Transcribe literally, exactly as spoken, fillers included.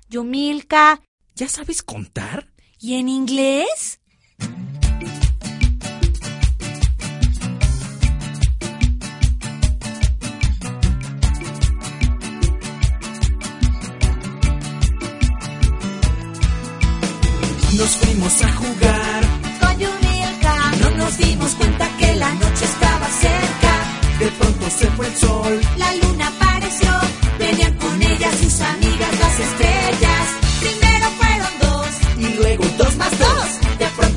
Yumilka. ¿Ya sabes contar? ¿Y en inglés? Nos fuimos a jugar Con Yumilka. No nos dimos cuenta que la noche estaba cerca. De pronto se fue el sol. La luna